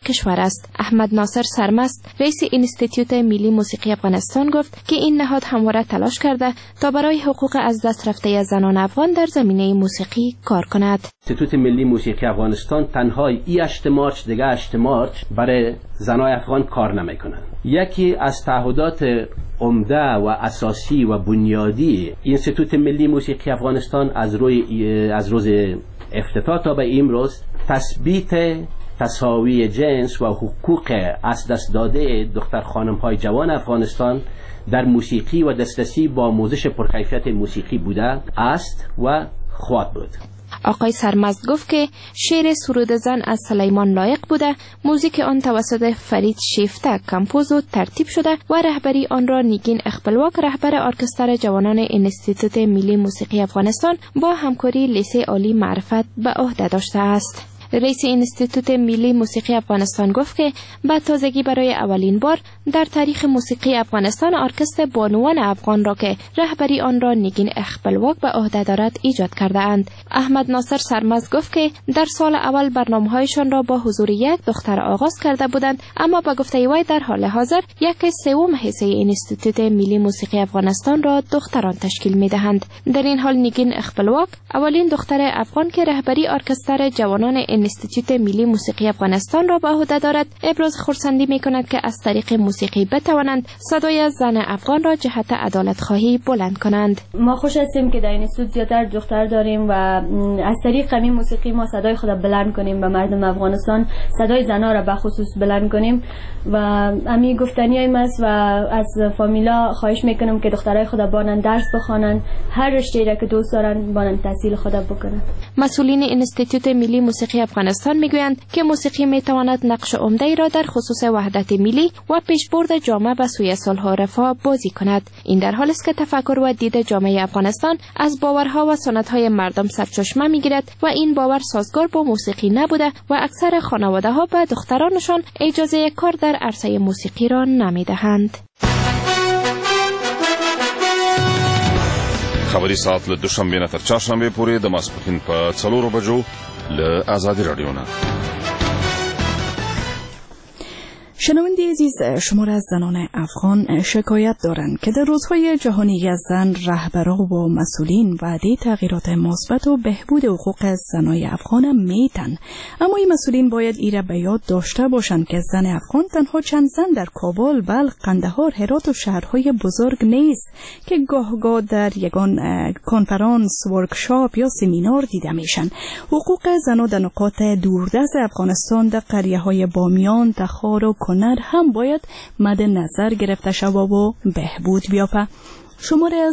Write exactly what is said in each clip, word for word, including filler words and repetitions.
کشور است. احمد ناصر سرمست، رئیس اینستیتوت ملی موسیقی افغانستان گفت که این نهاد همواره تلاش کرده تا برای حقوق از دست رفته زنان افغان در زمینه موسیقی کار کند. اینستیتوت ملی موسیقی افغانستان تنها ای هشت مارچ دیگه هشت مارچ برای زنای افغان کار نمیکنه. یکی از تعهدات عمده و اساسی و بنیادی اینستیتوت ملی موسیقی افغانستان از روی از روز افتتاح تا به امروز تثبیت تساوی جنس و حقوق از دست داده دختر خانم های جوان افغانستان در موسیقی و دسترسی با آموزش پرکیفیت موسیقی بوده است و خواهد بود. آقای سرمست گفت که شعر سرود زن از سلیمان لایق بوده، موزیک آن توسط فرید شیفته کمپوز و ترتیب شده و رهبری آن را نیگین اخبلواک، رهبر ارکستر جوانان اینستیتوت ملی موسیقی افغانستان با همکاری لیسه عالی معرفت به عهده داشته است. رئیس اینستیتوت ملی موسیقی افغانستان گفت که به تازگی برای اولین بار در تاریخ موسیقی افغانستان ارکستر بانوان افغان را که رهبری آن را نیگین اخبلواک به عهده دارد ایجاد کرده اند. احمد ناصر سرمست گفت که در سال اول برنامه‌هایشان را با حضور یک دختر آغاز کرده بودند، اما با گفته وی در حال حاضر یک سوم حصه اینستیتوت ملی موسیقی افغانستان را دختران تشکیل می‌دهند. در این حال نیگین اخبلواک اولین دختر افغان که رهبری ارکستر جوانان اینستیتوت ملی موسیقی افغانستان را به عهده دارد، ابراز خرسندی می‌کند که از طریق موسیقی بتوانند صدای زن افغان را جهت عدالت خواهی بلند کنند. ما خوش هستیم که در اینستیتوت زیادتر دختر داریم و از طریق همین موسیقی ما صدای خود بلند کنیم و مردم افغانستان صدای زنها را به خصوص بلند کنیم و همین گفتنیایم است و از فامیلا خواهش میکنم که دخترای خود بانن درس بخوانند، هر رشته‌ای را که دوست دارن بانن تحصیل خود بکنن. مسئولین اینستیتوت ملی موسیقی افغانستان میگویند که موسیقی میتواند نقش عمده‌ای را در خصوص وحدت ملی و پیشبرد جامعه به سوی صلح و رفاه بازی کند. این در حالی است که تفکر و دید جامعه افغانستان از باورها و سنت‌های مردم سرچشمه میگیرد و این باور سازگار با موسیقی نبوده و اکثر خانواده‌ها به دخترانشان اجازه کار در عرصه موسیقی را نمیدهند. خبری ساعت له دوشنبه نه تر چهارشنبه پورې د ماسپښین په څلورو بجو له آزادی رادیو نه. شنونده عزیز، شمار از زنان افغان شکایت دارند که در روزهای جهانی زن رهبران و مسئولین وعده تغییرات مثبت و بهبود حقوق زنای افغان میتن، اما این مسئولین باید ایره به یاد داشته باشند که زن افغان تنها چند زن در کابل، بلخ، قندهار، هرات و شهرهای بزرگ نیست که گاه گاه در یگان کنفرانس، ورکشاپ یا سمینار دیده میشن. حقوق زنان در نقاط دوردست افغانستان، در قریه‌های بامیان، تخار و کنر هم باید مد نظر گرفته شود و بهبود بیابد. شماری از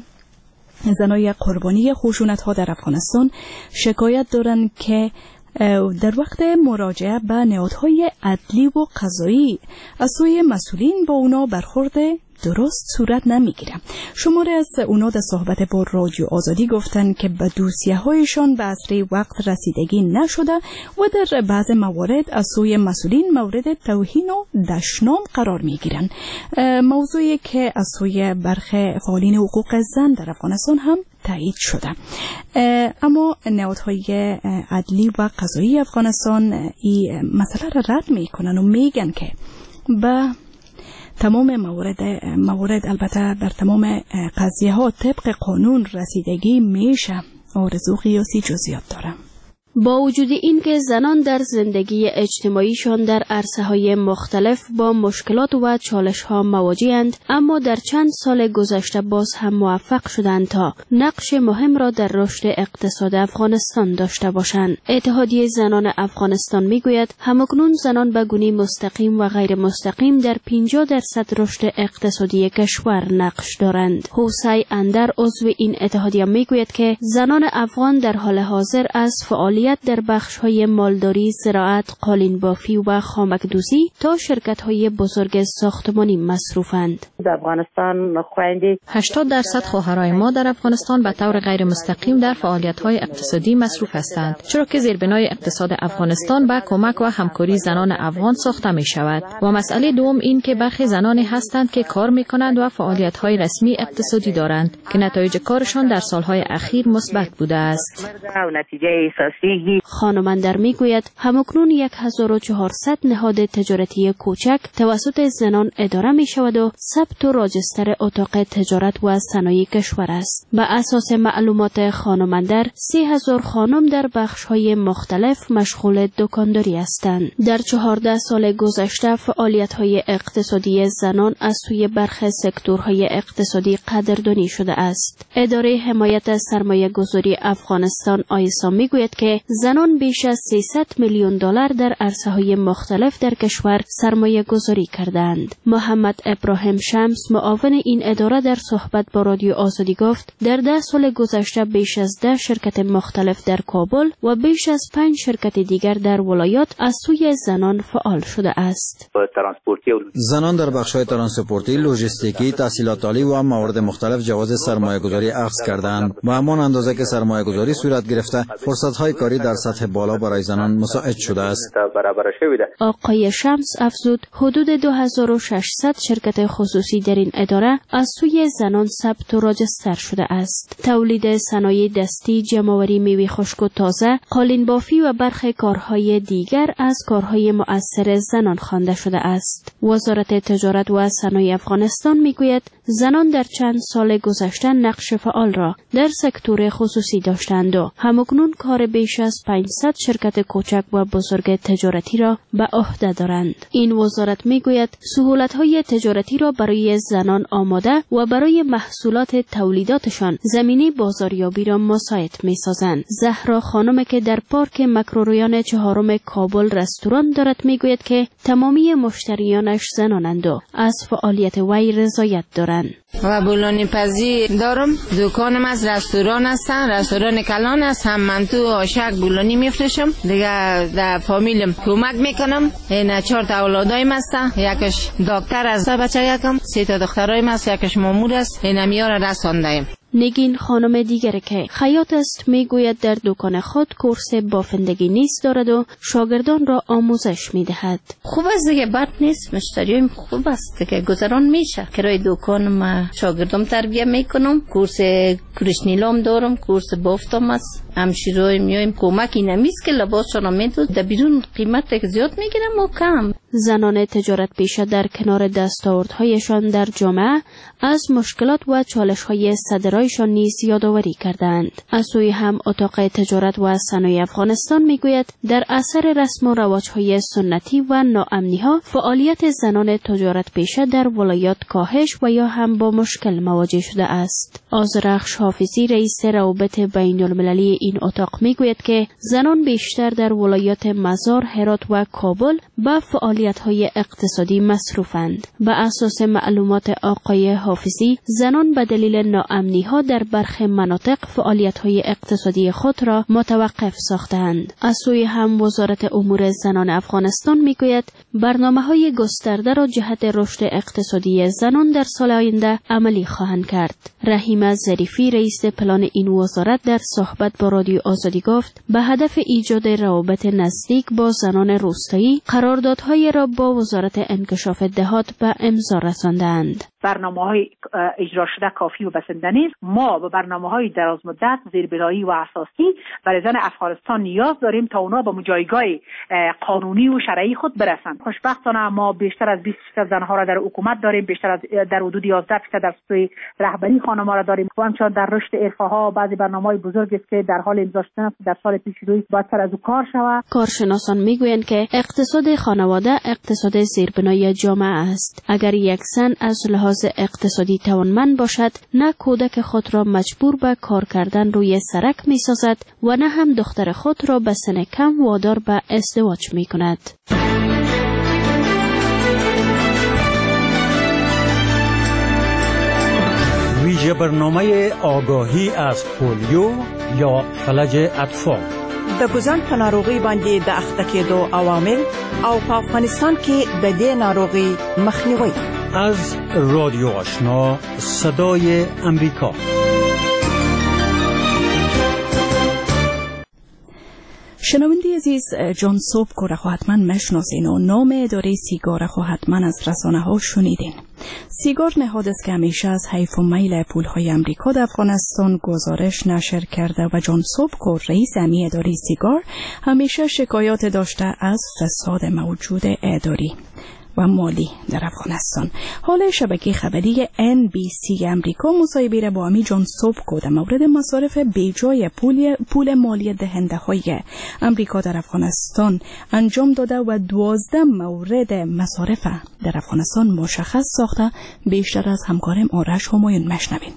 زنای قربانی خشونت ها در افغانستان شکایت دارند که در وقت مراجعه به نهادهای عدلی و قضایی از سوی مسئولین با اونا برخورد درست صورت نمیگیره. شماری از اونا در صحبت با رادیو آزادی گفتن که به دوسیه هایشان به اسرع وقت رسیدگی نشده و در بعض موارد از سوی مسئولین مورد توهین و دشنام قرار میگیرن، موضوعی که از سوی برخی فعالین حقوق زن در افغانستان هم تایید شده. اما نهادهای عدلی و قضایی افغانستان این مسئله را رد میکنن و میگن که به تمام موارد موارد البته بر تمام قضیه ها طبق قانون رسیدگی میشه. آرزو قیاسی جزئیات دارم. با وجود این که زنان در زندگی اجتماعیشان در عرصه‌های مختلف با مشکلات و چالش‌ها مواجه‌اند، اما در چند سال گذشته باز هم موفق شدند تا نقش مهم را در رشد اقتصاد افغانستان داشته باشند. اتحادیه زنان افغانستان میگوید همکنون زنان به گونه مستقیم و غیر مستقیم در پنجاه درصد رشد اقتصادی کشور نقش دارند. حوسی اندر عضو این اتحادیه میگوید که زنان افغان در حال حاضر از فعالیت در بخش‌های مالداری، زراعت، قالین‌بافی و خامک‌دوزی تا شرکت‌های بزرگ ساختمانی مصروفند. در افغانستان خوانده هشتاد درصد خواهرای ما در افغانستان به طور غیر مستقیم در فعالیت‌های اقتصادی مصروف هستند، چرا که زیربنای اقتصاد افغانستان با کمک و همکاری زنان افغان ساخته می‌شود. و مسئله دوم این که برخی زنانی هستند که کار می‌کنند و فعالیت‌های رسمی اقتصادی دارند که نتایج کارشان در سال‌های اخیر مثبت بوده است. نتیجه اساسی خانماندر میگوید همکنون هزار و چهارصد نهاد تجارتی کوچک توسط زنان اداره می شود و ثبت و راجستر اتاق تجارت و صنایع کشور است. به اساس معلومات خانماندر سه هزار خانم در بخش‌های مختلف مشغول دکانداری هستند. در چهارده سال گذشته فعالیت‌های اقتصادی زنان از سوی برخی سکتورهای اقتصادی قدردانی شده است. اداره حمایت از سرمایه‌گذاری افغانستان آیسا میگوید که زنان بیش از سیصد میلیون دلار در عرصه‌های مختلف در کشور سرمایه‌گذاری کردند. محمد ابراهیم شمس معاون این اداره در صحبت با رادیو آزادی گفت در ده سال گذشته بیش از ده شرکت مختلف در کابل و بیش از پنج شرکت دیگر در ولایات از سوی زنان فعال شده است. زنان در بخش‌های ترانسپورتی، لوجستیکی، تحصیلات عالی و موارد مختلف جواز سرمایه‌گذاری اخذ کردند و همان اندازه که سرمایه‌گذاری صورت گرفته فرصت‌های کاری در سطح بالا برای زنان مساعد شده است. آقای شمس افزود حدود دو هزار و ششصد شرکت خصوصی در این اداره از سوی زنان ثبت و راجستر شده است. تولید صنایع دستی، جمع‌آوری میوه خشک و تازه، قالین بافی و برخی کارهای دیگر از کارهای مؤثر زنان خوانده شده است. وزارت تجارت و صنایع افغانستان میگوید زنان در چند سال گذشته نقش فعال را در سکتور خصوصی داشتند و همکنون کار بیش از پانصد شرکت کوچک و بزرگ تجارتی را به عهده دارند. این وزارت میگوید سهولت‌های تجارتی را برای زنان آماده و برای محصولات تولیداتشان زمینه بازاریابی را مساعد می‌سازند. زهرا خانم که در پارک مکروریان چهارم کابل رستوران دارد میگوید که تمامی مشتریانش زنانند و از فعالیت وی رضایت دارند. و بولانی پزی دارم، دکانم از رستوران هستن، رستوران کلان است، هم منتو آشک بولانی میفروشم، دیگه در فامیلم کمک میکنم. این چهار تا اولادایم هستن، یکش دکتر است، بچه یکم، سه تا دخترایم است، یکش مامور است، این میاره رسانده‌ایم. نگین خانم دیگر که خیاط است میگوید در دکان خود کورس بافندگی نیز دارد و شاگردان را آموزش میدهد. خوب است دیگه، بد نیست، مشتریایم خوب است که گذران میشه. کرای دکان ما شاگردام تربیت میکنم، کورس کرشنیلام دارم، کورس بافتم است. همشیرای میایم کمکی نمیست که لباسشون میدود، در بیرون قیمت که زیاد میگیرم و کم. زنان تجارت پیشه در کنار دستاوردهایشان در جامعه از مشکلات و چالش‌های صدرایشان نیز یادآوری کردند. از سوی هم اتاق تجارت و صنایع افغانستان میگوید در اثر رسم و رواج‌های سنتی و ناامنی‌ها فعالیت زنان تجارت پیشه در ولایات کاهش و یا هم با مشکل مواجه شده است. آذرخش حافظی رئیس روابط بین‌المللی این اتاق میگوید که زنان بیشتر در ولایات مزار، هرات و کابل به فعالیت‌های اقتصادی مصروفند. به اساس معلومات آقای حافظی، زنان به دلیل ناامنی‌ها در برخی مناطق فعالیت‌های اقتصادی خود را متوقف ساختند. از سوی هم وزارت امور زنان افغانستان میگوید برنامه‌های گسترده را جهت رشد اقتصادی زنان در سال آینده عملی خواهند کرد. رحیمه ظریفی رئیس پلان این وزارت در صحبت با رادیو آزادی گفت به هدف ایجاد روابط نزدیک با زنان روستایی قراردادهای را با وزارت انکشاف دهات به امضا رساندند. برنامه‌های اجرا شده کافی و بسنده نیست. ما به برنامه‌های دراز مدت زیربنایی و اساسی برای زن افغانستان نیاز داریم تا اونا به جایگاه قانونی و شرعی خود برسند. خوشبختانه ما بیشتر از بیست درصد زنها را در حکومت داریم، بیشتر از در حدود یازده درصد در سوی رهبری خانم‌ها را داریم. و همچنین در رشد عرفه‌ها بعضی برنامه‌های بزرگی است که در حال امضا شدن است، در سال پیش روی باید سر از او کار شود. کارشناسان میگویند که اقتصاد خانواده اقتصاد زیربنای جامعه است. اگر یک زن از لحاظ اقتصادی توانمند باشد، نه کودک خود را مجبور به کار کردن روی سرک می‌سازد و نه هم دختر خود را به سن کم وادار به ازدواج می‌کند. ویژه برنامه آگاهی از پولیو یا فلج اطفال. د ګوزن په ناروغي باندې د اخته کېدو عوامل او په افغانستان کې د دې ناروغي مخنیوي. از رادیو آشنا صدای امریکا. شنونده عزیز، جان سوب کو را حتما مشناسین و نام اداره سیگار خو حتما از رسانه ها شنیدین. سیگار نهاد است که همیشه از حیف و میل پولهای امریکا در افغانستان گزارش نشر کرده و جان سوبکو رئیس امنیت اداری سیگار همیشه شکایات داشته از فساد موجود اداری و مالی در افغانستان. حال شبکه خبری ان بی سی امریکا مصاحبه را با امی جان سوبکو در مورد مصارف بیجای پول پول مالی دهنده های امریکا در افغانستان انجام داده و دوازده مورد مصارف در افغانستان مشخص ساخته. بیشتر از همکارم آرش همایون مشنوین.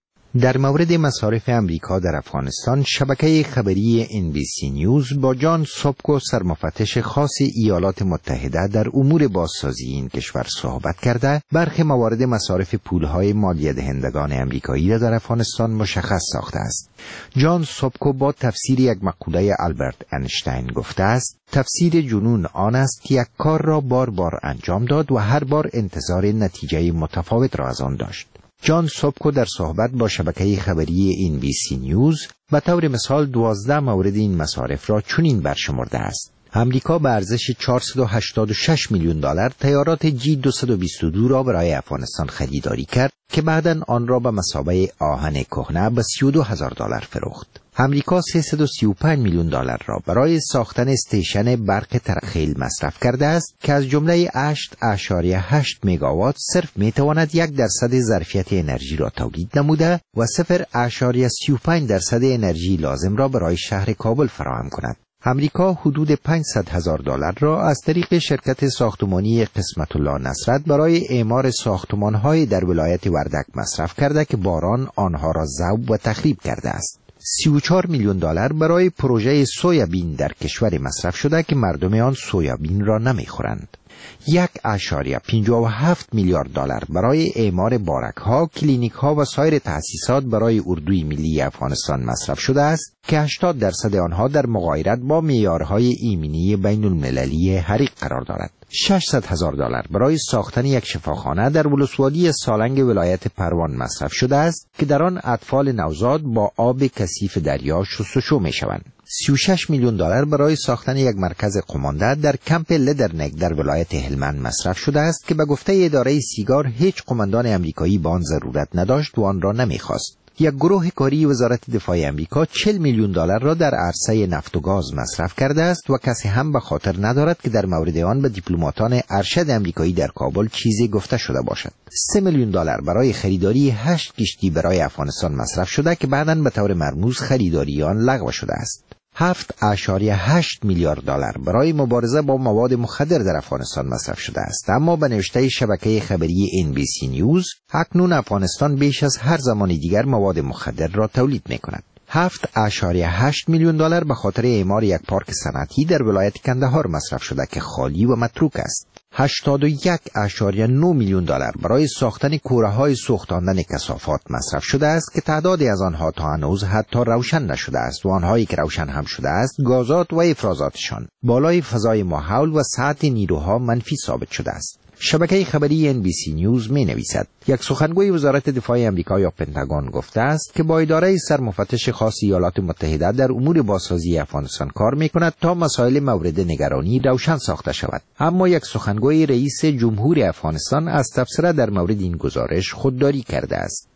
در مورد مصارف امریکا در افغانستان، شبکه خبری ان بی سی نیوز با جان سوبکو سرمفتش خاص ایالات متحده در امور بازسازی این کشور صحبت کرده، برخی موارد مصارف پولهای مالی دهندگان امریکایی را در افغانستان مشخص ساخته است. جان سوبکو با تفسیر یک مقوله آلبرت اینشتین گفته است: تفسیر جنون آن است که یک کار را بار بار انجام داد و هر بار انتظار نتیجه متفاوت را از آن داشت. جان سوبکو در صحبت با شبکه خبری ان بی سی نیوز به طور مثال دوازده مورد این مصارف را چنین برشمرده است: امریکا به ارزش چهارصد و هشتاد و شش میلیون دلار تیارات جی دویست و بیست و دو را برای افغانستان خریداری کرد که بعداً آن را به مثابه آهن کهنه به سی و دو هزار دلار فروخت. امریکا سیصد و سی و پنج میلیون دلار را برای ساختن استیشن برق ترخیل مصرف کرده است که از جمله هشت اشاریه هشت مگاوات صرف میتواند یک درصد ظرفیت انرژی را تولید نموده و صفر اشاریه سی و پنج درصد انرژی لازم را برای شهر کابل فراهم کند. امریکا حدود پانصد هزار دلار را از طریق شرکت ساختمانی قسمت الله نصرت برای اعمار ساختمان‌های در ولایت وردک مصرف کرده که باران آنها را ذوب و تخریب کرده است. سی و چهار میلیون دلار برای پروژه سویابین در کشور مصرف شده که مردم آن سویابین را نمیخورند. یک اشاریه پنجاه و هفت میلیارد دلار برای اعمار بارک‌ها، کلینیک‌ها و سایر تأسیسات برای اردوی ملی افغانستان مصرف شده است که هشتاد درصد آنها در مغایرت با معیارهای ایمنی بین المللی حریق قرار دارد. ششصد هزار دلار برای ساختن یک شفاخانه در ولسوالی سالنگ ولایت پروان مصرف شده است که در آن اطفال نوزاد با آب کثیف دریا شستشو می‌شوند. سی و شش میلیون دلار برای ساختن یک مرکز قمانده در کمپ لدرنگ در ولایت هلمند مصرف شده است که به گفته اداره سیگار هیچ قماندان امریکایی به آن ضرورت نداشت و آن را نمی‌خواست. یک گروه کاری وزارت دفاع امریکا چهل میلیون دلار را در عرصه نفت و گاز مصرف کرده است و کسی هم به خاطر ندارد که در مورد آن به دیپلماتان ارشد امریکایی در کابل چیزی گفته شده باشد. سه میلیون دلار برای خریداری هشت کشتی برای افغانستان مصرف شده که بعداً به طور مرموز خریداری آن لغو شده است. هفت اشاریه هشت میلیارد دلار برای مبارزه با مواد مخدر در افغانستان مصرف شده است، اما به نوشته شبکه خبری ان بی سی نیوز اکنون افغانستان بیش از هر زمان دیگر مواد مخدر را تولید می‌کند. هفت اشاریه هشت میلیون دلار به خاطر اعمار یک پارک صنعتی در ولایت کندهار مصرف شده که خالی و متروک است. هشتاد و یک اشاریه نه میلیون دلار برای ساختن کوره‌های سوختاندن کثافات مصرف شده است که تعدادی از آنها تا هنوز حتی روشن نشده است و آنهایی که روشن هم شده است گازات و افرازاتشان بالای فضای ماحول و سطح نیروها منفی ثابت شده است. شبکه خبری ان بی سی نیوز می نویسد: یک سخنگوی وزارت دفاع امریکا یا پنتاگون گفته است که با اداره سرمفتش خاص ایالات متحده در امور بازسازی افغانستان کار می کند تا مسائل مورد نگرانی روشن ساخته شود. اما یک سخنگوی رئیس جمهور افغانستان از تبصره در مورد این گزارش خودداری کرده است.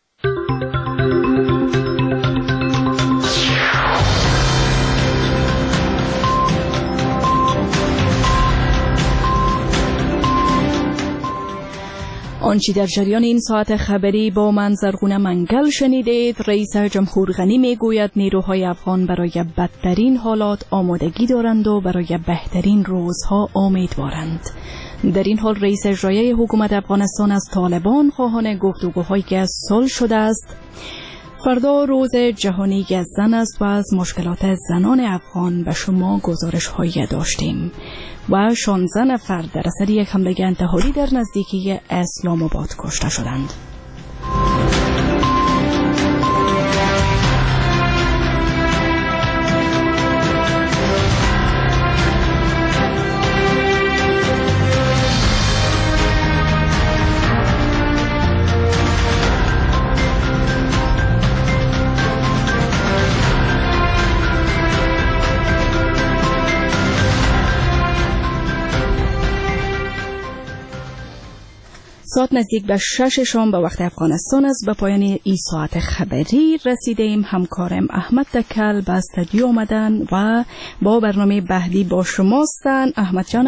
آنچه در جریان این ساعت خبری با من زرغونه منگل شنیدید. رئیس جمهور غنی میگوید نیروهای افغان برای بدترین حالات آمادگی دارند و برای بهترین روزها امیدوارند. در این حال رئیس اجرایی حکومت افغانستان از طالبان خواهان گفتگوهایی که از صلح شده است. فردا روز جهانی زن است و از مشکلات زنان افغان به شما گزارش هایی داشتیم و شانزده نفر در اثر یک حمله انتحاری در نزدیکی اسلام آباد کشته شدند. ساعت نزدیک به شش شام به وقت افغانستان است. به پایان این ساعت خبری رسیدیم. همکارم احمد تکل به استودیو آمدن و با برنامه بعدی با شماستن. احمد جان